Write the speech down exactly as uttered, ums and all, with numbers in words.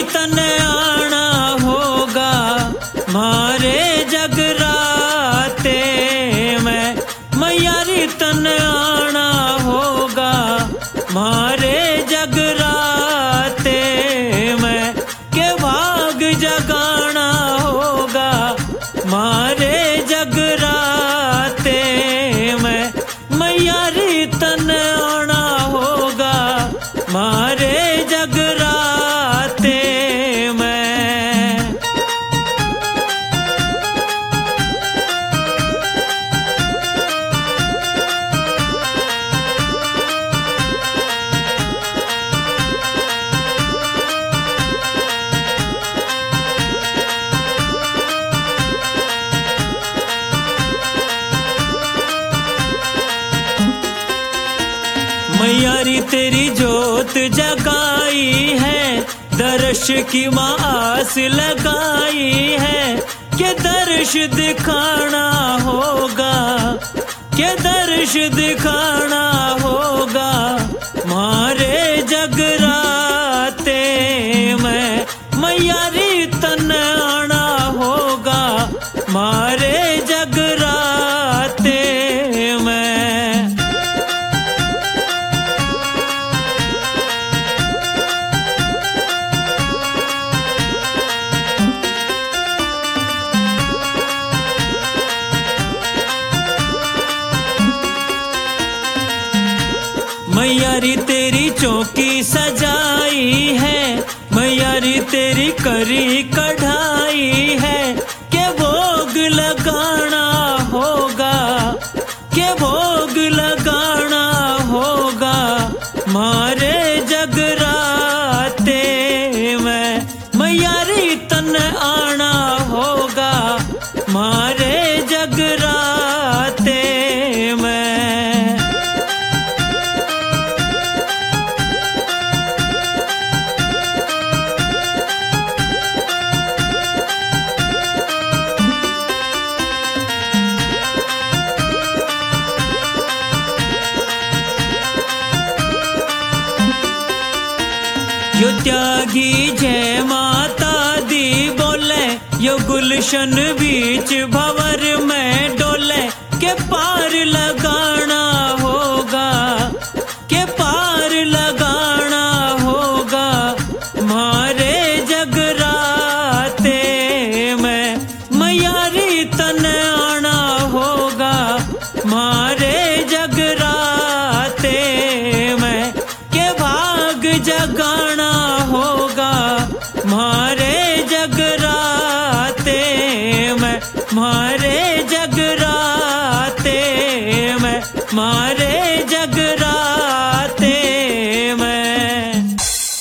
तन आना होगा मारे जगराते में, मैयारी तन आना होगा मारे जगराते में, के भाग जगाना होगा मारे जगराते में, मैयारी तन आना होगा मारे जगराते में। मैयारी तेरी जोत जगाई है, दर्श की माँ आस लगाई है, के दर्श दिखाना होगा, के दर्श दिखाना होगा मारे जगराते में, मैयारी तन आना होगा मारे जगराते में। मैयारी तेरी चौकी सजाई है, मैयारी तेरी करी कढ़ाई है, के भोग लगाना होगा, के भोग लगाना होगा मारे जगराते में, मैयारी तन आना होगा मारे जगराते में। यो त्यागी जय माता दी बोले, यो गुलशन बीच भंवर में डोले, के पार लगाना होगा, के पार लगाना होगा मारे जगराते में, मैयारी तन आना होगा मारे जगराते में, के भाग जगा